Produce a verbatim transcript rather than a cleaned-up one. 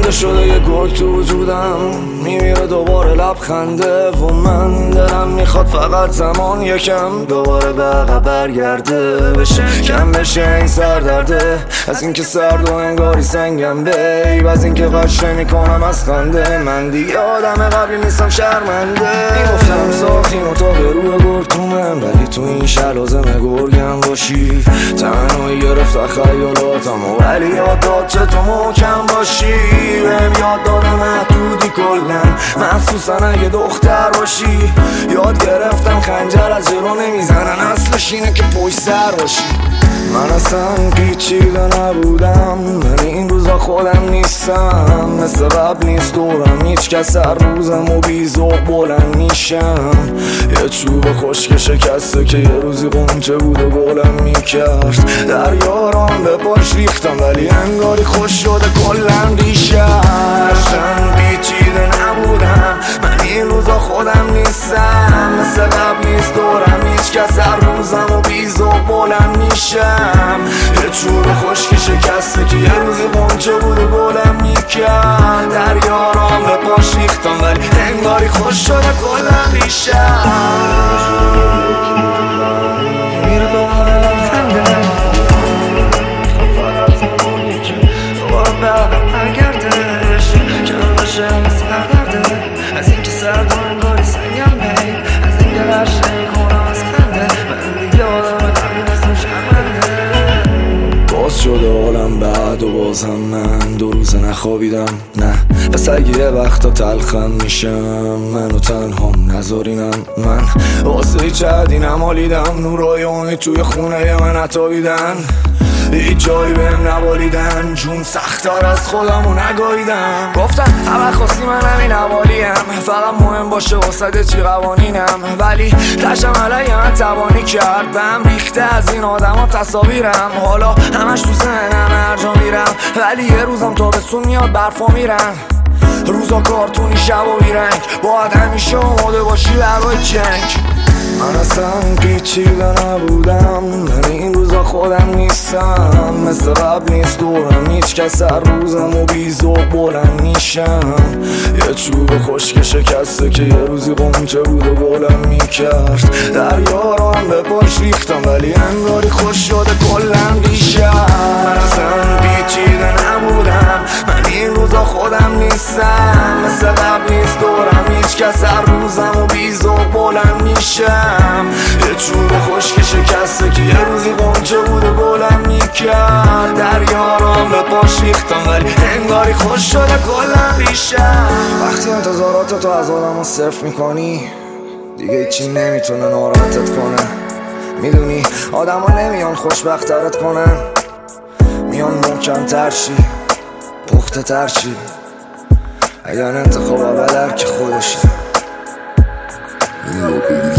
ریخته شده یه گرگ تو وجودم، میمیره دوباره لبخنده و من دلم میخواد فقط زمان یکم دوباره به عقب برگرده، بشه کم بشه این سردرده از اینکه سرد و انگاری سنگم بیب، از اینکه قشه میکنم از خنده، من دیگه آدم قبلی نیستم شرمنده. میگفتم ساختیم اتاق روی گرگتومم، ولی تو این شهر لازمه گرگم باشی. تنهایی گرفت خیالاتم ولی یاد داد چه تو محکم باشی. بهم یاد داده محدودی کلن، مخصوصا اگه دختر باشی. یاد گرفتم خنجر از جلو نمیزنن، اصلش اینه که پشت سر باشی. من اصلا پیچیده نبودم، من این روزا خودم نیستم، مثل قبل نیست دورم هیچ کس، هر روزم و بیزوق بلند میشم. یه چوب خشک شکسته که یه روزی قنچه بود و گلم میکرد، در یاران به پاش ریختم ولی انگاری خوش شده کلم دیشب. اصلا پیچیده نبودم، من این روزا خودم نیستم، مثل قبل نیست دورم هیچ کس، هر روزم و بیزوق بلند میشم. یه چوب خشک شکسته که یه روزی قنچه بود و گلم میکرد، در یاران به پاش ریختم ولی انگاری خوش شده کلم دیشب. میره دوباره لبخنده، فقط زمانی که دوباره به عقب برگردش، کم بشه این سردرده از اینکه سرد و انگاری سنگم بیب، از اینکه قشه میکنم از خنده، من دیگه آدم قبلی نیستم شرمنده. باز شده حالم بعد و بازم من دو روزه نخوابیدم، نه پس اگه یه وقتا تلخم میشم منو تنهام نذارینم. من واسه هیچ عدی نمالیدم، نورای اونی توی خونه من نتابیدن، هیچ جایی بهم نبالیدن، جون سختار از خودمو نگاهیدم. گفتن همه خواستی من همین حوالیم، فقط مهم باشه واسه چی قوانینم، ولی تشم علیه من توانی کرد، بهم ریخته از این آدم ها تصاویرم. حالا همش تو ذهنم هر جا میرم، ولی یه روزم تابستون میاد برفا میرن، روزا کارتونی شب و بیرنگ، باید همیشه آماده باشی برای جنگ. من اصلا پیچیده نبودم، من این روزا خودم نیستم، مثل قبل نیست دورم هیچ کس، هر روزم و بیزوق بلند میشم. یه چوب خشک شکسته که یه روزی قنچه بود و گلم میکرد، در یاران به پاش ریختم ولی انگاری خوش شده کلم دیشب. من اصلا پیچیده نبودم، من این روزا خودم نیستم، مثل قبل نیست دورم هیچ کس، هر روزم و بیزوق بلند میشم. یه چوب خشک شکسته که یه روزی قنچه بود و گلم میکرد، در یاران به پاش ریختم ولی انگاری خوش شده کلم دیشب. وقتی انتظارات تو از آدم صرف میکنی دیگه هیچی نمیتونه ناراحتت کنه، میدونی آدم ها نمیان خوشبخترت کنن، میان محکم تر شی پخته تر شی، اگر انتخاب اول که خودشه.